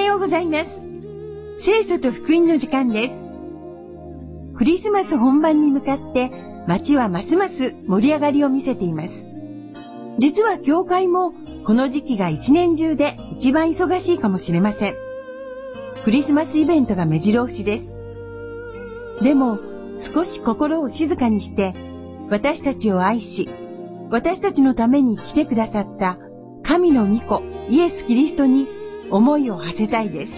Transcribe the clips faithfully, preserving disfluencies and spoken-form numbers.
ようございます。聖書と福音の時間です。クリスマス本番に向かって街はますます盛り上がりを見せています。実は教会もこの時期が一年中で一番忙しいかもしれません。クリスマスイベントが目白押しです。でも少し心を静かにして私たちを愛し、私たちのために来てくださった神の御子イエス・キリストに思いを馳せたいです。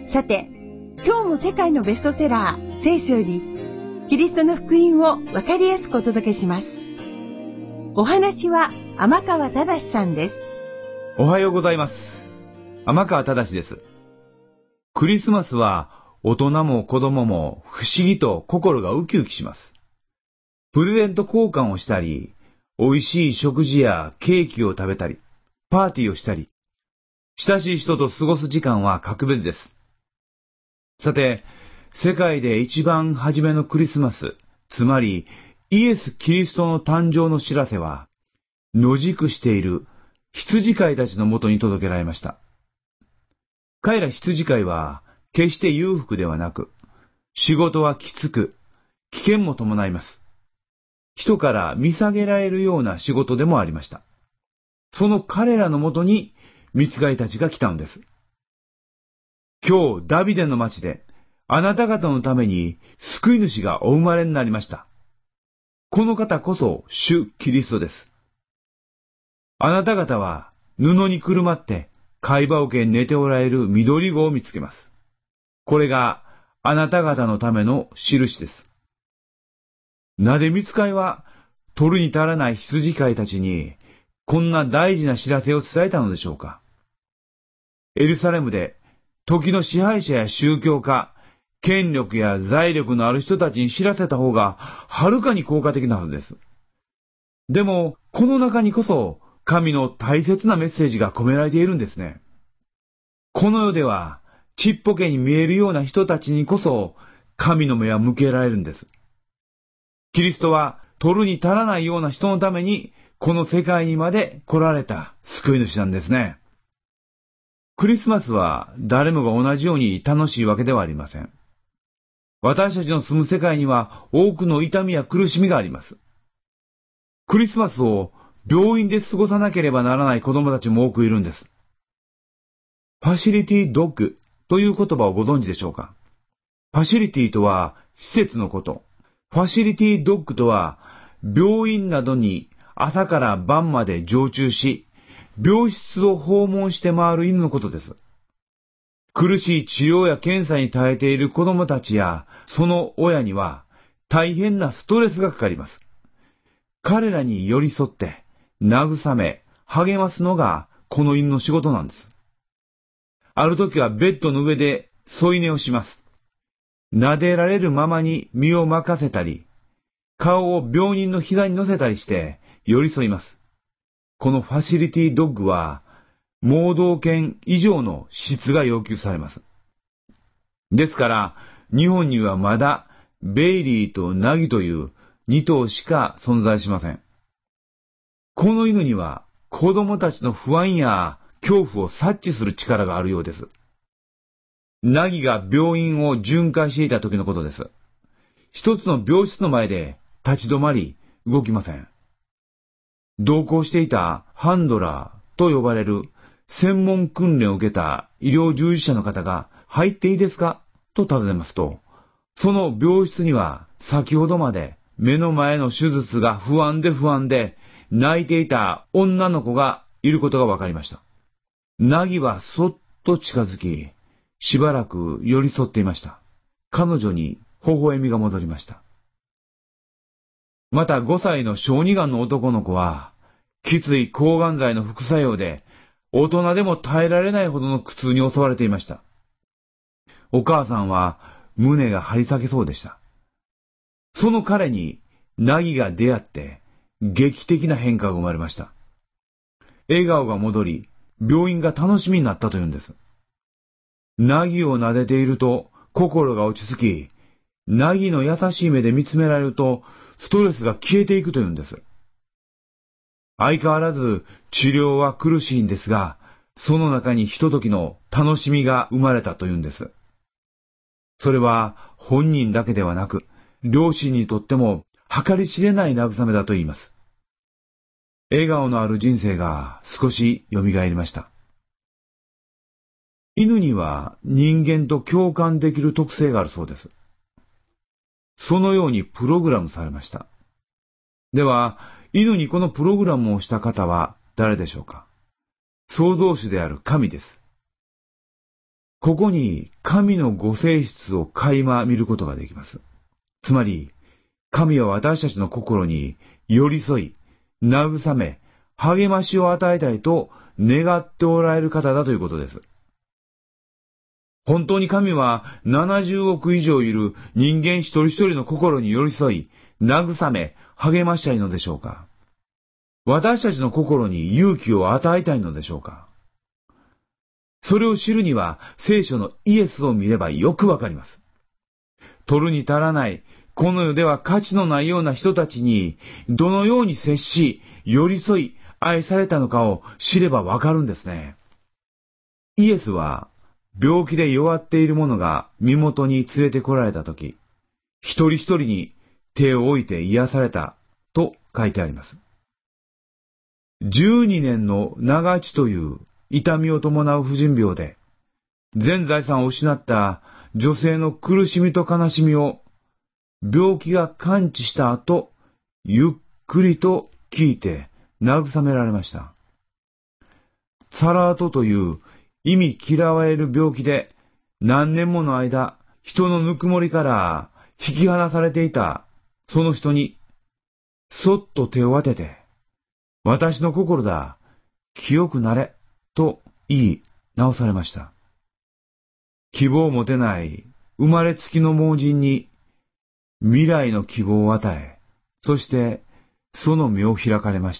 さて、今日も世界のベストセラー聖書よりキリストの福音をわかりやすくお届けします。お話は天川忠さんです。 おはようございます。天川忠です。クリスマスは大人も子供も不思議と心がウキウキします。プレゼント交換をしたり、美味しい食事やケーキを食べたり、パーティーをしたり、親しい人と過ごす時間は格別です。さて、世界で一番初めのクリスマス、つまりイエス・キリストの誕生の知らせは、野宿している羊飼いたちのもとに届けられました。彼ら羊飼いは決して裕福ではなく、仕事はきつく、危険も伴います。人から見下げられるような仕事でもありました。その彼らのもとに御使いたちが来たのです。今日ダビデの町であなた方のために救い主がお生まれになりました。この方こそ主キリストです。あなた方は布にくるまって貝羽桶に寝ておられる緑子を見つけます。これがあなた方のための印です。なぜ御使いは取るに足らない羊飼いたちにこんな大事な知らせを伝えたのでしょうか。エルサレムで時の支配者や宗教家、権力や財力のある人たちに知らせた方がはるかに効果的なはずです。でもこの中にこそ神の大切なメッセージが込められているんですね。この世ではちっぽけに見えるような人たちにこそ神の目は向けられるんです。キリストは取るに足らないような人のためにこの世界にまで来られた救い主なんですね。クリスマスは誰もが同じように楽しいわけではありません。私たちの住む世界には多くの痛みや苦しみがあります。クリスマスを病院で過ごさなければならない子供たちも多くいるんです。ファシリティドッグという言葉をご存知でしょうか。ファシリティとは施設のこと。ファシリティドッグとは病院などに朝から晩まで常駐し、病室を訪問して回る犬のことです。苦しい治療や検査に耐えている子供たちやその親には大変なストレスがかかります。彼らに寄り添って慰め励ますのがこの犬の仕事なんです。ある時はベッドの上で添い寝をします。撫でられるままに身を任せたり、顔を病人の膝に乗せたりして寄り添います。このファシリティドッグは、盲導犬以上の質が要求されます。ですから、日本にはまだ、ベイリーとナギというに頭しか存在しません。この犬には、子供たちの不安や恐怖を察知する力があるようです。ナギが病院を巡回していた時のことです。一つの病室の前で立ち止まり、動きません。同行していたハンドラーと呼ばれる専門訓練を受けた医療従事者の方が入っていいですかと尋ねますと、その病室には先ほどまで目の前の手術が不安で不安で泣いていた女の子がいることが分かりました。ナギはそっと近づき、しばらく寄り添っていました。彼女に微笑みが戻りました。またごさいの小児がんの男の子は、きつい抗がん剤の副作用で、大人でも耐えられないほどの苦痛に襲われていました。お母さんは胸が張り裂けそうでした。その彼にナギが出会って、劇的な変化が生まれました。笑顔が戻り、病院が楽しみになったというんです。ナギを撫でていると心が落ち着き、ナギの優しい目で見つめられると、ストレスが消えていくというんです。相変わらず治療は苦しいんですが、その中にひとときの楽しみが生まれたというんです。それは本人だけではなく、両親にとっても計り知れない慰めだと言います。笑顔のある人生が少し蘇りました。犬には人間と共感できる特性があるそうです。そのようにプログラムされました。では、犬にこのプログラムをした方は誰でしょうか？創造主である神です。ここに神のご性質を垣間見ることができます。つまり、神は私たちの心に寄り添い、慰め、励ましを与えたいと願っておられる方だということです。本当に神はななじゅうおく以上いる人間一人一人の心に寄り添い、慰め、励ましたいのでしょうか？私たちの心に勇気を与えたいのでしょうか？それを知るには聖書のイエスを見ればよくわかります。取るに足らない、この世では価値のないような人たちにどのように接し、寄り添い、愛されたのかを知ればわかるんですね。イエスは病気で弱っている者が身元に連れてこられたとき、一人一人に手を置いて癒されたと書いてあります。じゅうにねんの長血という痛みを伴う婦人病で、全財産を失った女性の苦しみと悲しみを病気が完治した後、ゆっくりと聞いて慰められました。サラートという意味嫌われる病気で何年もの間人のぬくもりから引き離されていたその人にそっと手を当てて、私の心だ、清くなれと言い直されました。希望を持てない生まれつきの盲人に未来の希望を与え、そしてその目を開かれました。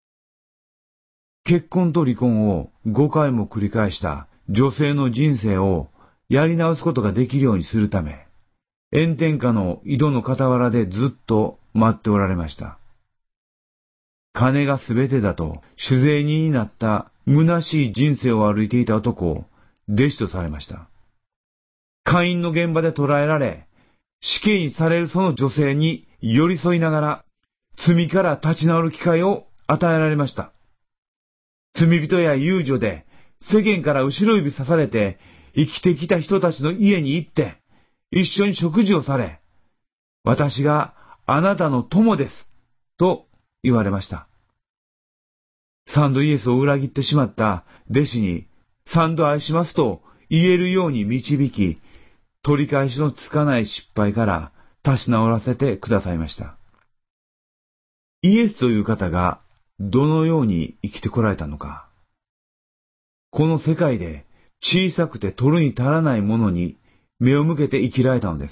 結婚と離婚をごかいも繰り返した女性の人生をやり直すことができるようにするため、炎天下の井戸の傍らでずっと待っておられました。金がすべてだと酒税人になった虚しい人生を歩いていた男を弟子とされました。会員の現場で捕らえられ、死刑にされるその女性に寄り添いながら、罪から立ち直る機会を与えられました。罪人や遊女で世間から後ろ指さされて生きてきた人たちの家に行って、一緒に食事をされ、私があなたの友です、と言われました。三度イエスを裏切ってしまった弟子に三度愛しますと言えるように導き、取り返しのつかない失敗から立ち直らせてくださいました。イエスという方がどのように生きてこられたのか。この世界で小さくて取るに足らないものに目を向けて生きられたのです。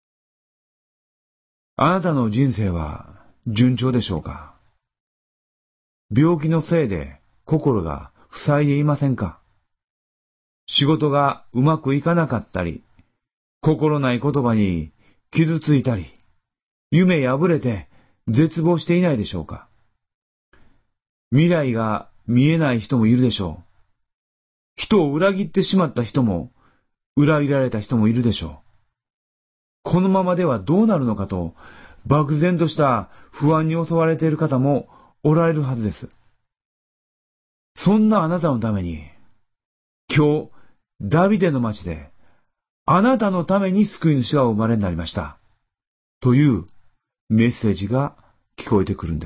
あなたの人生は順調でしょうか？病気のせいで心が塞いでいませんか？仕事がうまくいかなかったり、心ない言葉に傷ついたり、夢破れて絶望していないでしょうか？未来が見えない人もいるでしょう。人を裏切ってしまった人も、裏切られた人もいるでしょう。このままではどうなるのかと、漠然とした不安に襲われている方もおられるはずです。そんなあなたのために、今日、ダビデの町で、あなたのために救い主がお生まれになりました。というメッセージが聞こえてくるんです。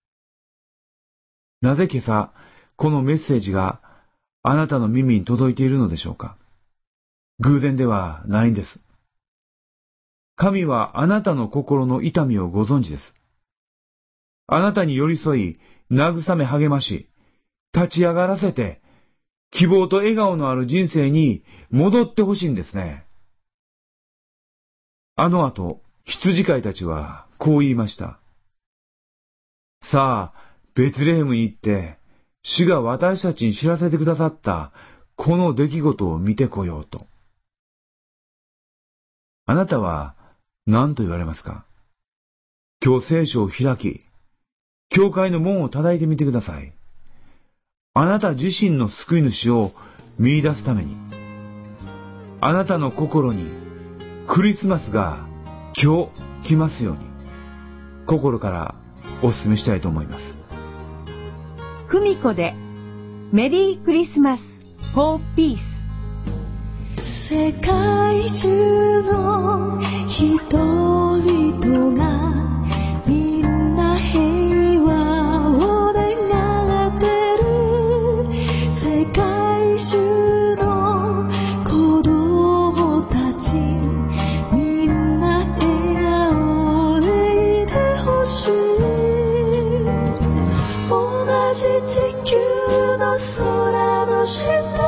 なぜ今朝、このメッセージがあなたの耳に届いているのでしょうか？偶然ではないんです。神はあなたの心の痛みをご存知です。あなたに寄り添い、慰め励まし、立ち上がらせて、希望と笑顔のある人生に戻ってほしいんですね。あの後、羊飼いたちはこう言いました。さあ、ベツレヘムに行って、主が私たちに知らせてくださったこの出来事を見てこようと。あなたは何と言われますか？今日聖書を開き、教会の門を叩いてみてください。あなた自身の救い主を見出すために、あなたの心にクリスマスが今日来ますように、心からお勧めしたいと思います。 久美子でメリークリスマスフォーピース。 世界中の人々がみんな平和を願ってる。世界中の子供たちみんな笑顔でいてほしい。同じ地球の空の下、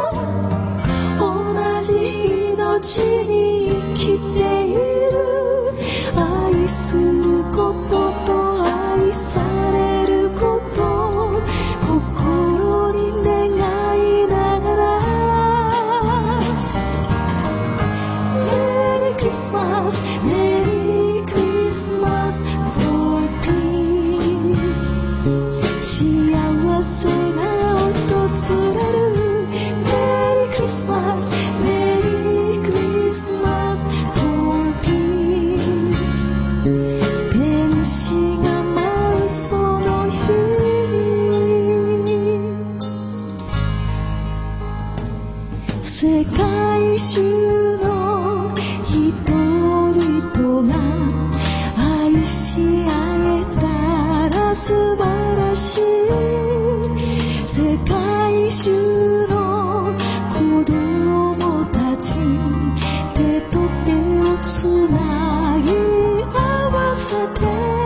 命に生きている。愛することと愛されること、心に願いながら、メリークリスマス、メリークリスマス for peace。 幸せが訪れる。メリークリスマス、世界中の人々が愛し合えたら素晴らしい。世界中の子供たち手と手をつなぎ合わせて、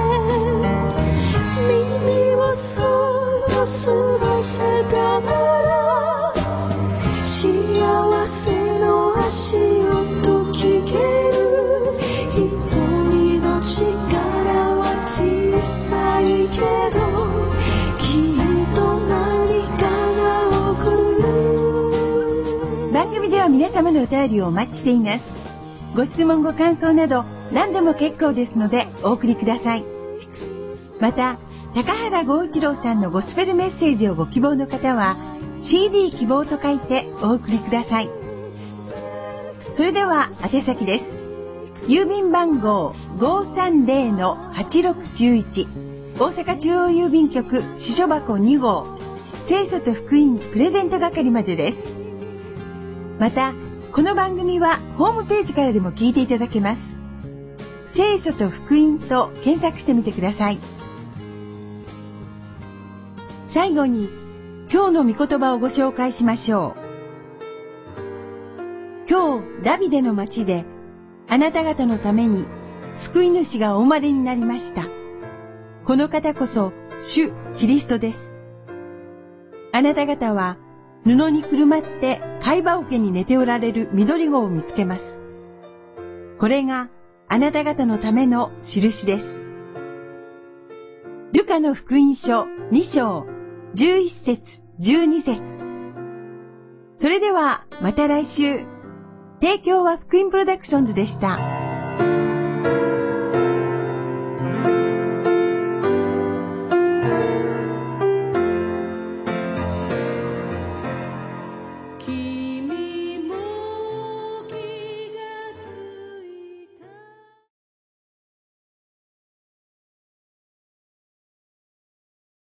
耳をそろそろせたなら、幸せの足音聞ける。一人の力は小さいけど、きっと何かが起こる。 番組では皆様のお便りをお待ちしています。ご質問ご感想など何でも結構ですのでお送りください。また高原剛一郎さんのゴスペルメッセージをご希望の方は シーディー 希望と書いてお送りください。それでは宛先です。郵便番号 ごーさんぜろのはちろくきゅういち、 大阪中央郵便局支所箱に号、聖書と福音プレゼント係までです。またこの番組はホームページからでも聞いていただけます。聖書と福音と検索してみてください。最後に今日の御言葉をご紹介しましょう。今日ダビデの町であなた方のために救い主がお生まれになりました。この方こそ主キリストです。あなた方は布にくるまって貝羽桶に寝ておられる緑子を見つけます。これがあなた方のための印です。ルカの福音書に章じゅういち節じゅうに節。それではまた来週。提供は福音プロダクションズでした。君